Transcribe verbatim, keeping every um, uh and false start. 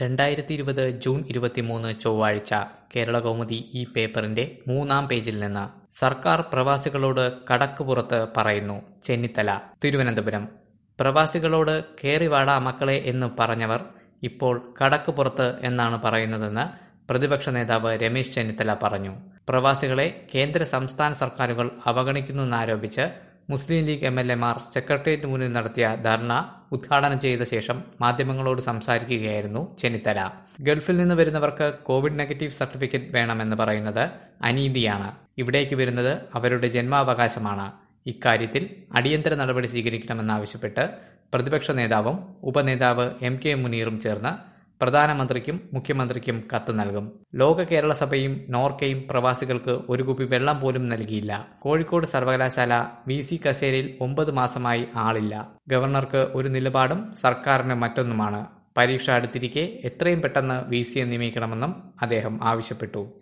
രണ്ടായിരത്തി ഇരുപത് ജൂൺ ഇരുപത്തിമൂന്ന് ചൊവ്വാഴ്ച കേരളകൗമുദി ഈ പേപ്പറിന്റെ മൂന്നാം പേജിൽ നിന്ന് സർക്കാർ പ്രവാസികളോട് കടക്കുപുറത്ത് പറയുന്നു ചെന്നിത്തല. തിരുവനന്തപുരം. പ്രവാസികളോട് കേറിവാടാ മക്കളെ എന്ന് പറഞ്ഞവർ ഇപ്പോൾ കടക്കുപുറത്ത് എന്നാണ് പറയുന്നതെന്ന് പ്രതിപക്ഷ നേതാവ് രമേശ് ചെന്നിത്തല പറഞ്ഞു. പ്രവാസികളെ കേന്ദ്ര സംസ്ഥാന സർക്കാരുകൾ അവഗണിക്കുന്നെന്നാരോപിച്ച് മുസ്ലിം ലീഗ് എം എൽ എമാർ സെക്രട്ടേറിയറ്റ് മുന്നിൽ നടത്തിയ ധർണ ഉദ്ഘാടനം ചെയ്ത ശേഷം മാധ്യമങ്ങളോട് സംസാരിക്കുകയായിരുന്നു ചെന്നിത്തല. ഗൾഫിൽ നിന്ന് വരുന്നവർക്ക് കോവിഡ് നെഗറ്റീവ് സർട്ടിഫിക്കറ്റ് വേണമെന്ന് പറയുന്നത് അനീതിയാണ്. ഇവിടേക്ക് വരുന്നത് അവരുടെ ജന്മാവകാശമാണ്. ഇക്കാര്യത്തിൽ അടിയന്തര നടപടി സ്വീകരിക്കണമെന്നാവശ്യപ്പെട്ട് പ്രതിപക്ഷ നേതാവും ഉപനേതാവ് എം കെ മുനീറും ചേർന്ന് പ്രധാനമന്ത്രിക്കും മുഖ്യമന്ത്രിക്കും കത്ത് നൽകും. ലോക കേരള സഭയും നോർക്കയും പ്രവാസികൾക്ക് ഒരു കുപ്പി വെള്ളം പോലും നൽകിയില്ല. കോഴിക്കോട് സർവകലാശാല വി സി കസേരയിൽ ഒമ്പത് മാസമായി ആളില്ല. ഗവർണർക്ക് ഒരു നിലപാടും സർക്കാരിന് മറ്റൊന്നുമാണ്. പരീക്ഷ അടുത്തിരിക്കെ എത്രയും പെട്ടെന്ന് വി സിയെ നിയമിക്കണമെന്നും അദ്ദേഹം ആവശ്യപ്പെട്ടു.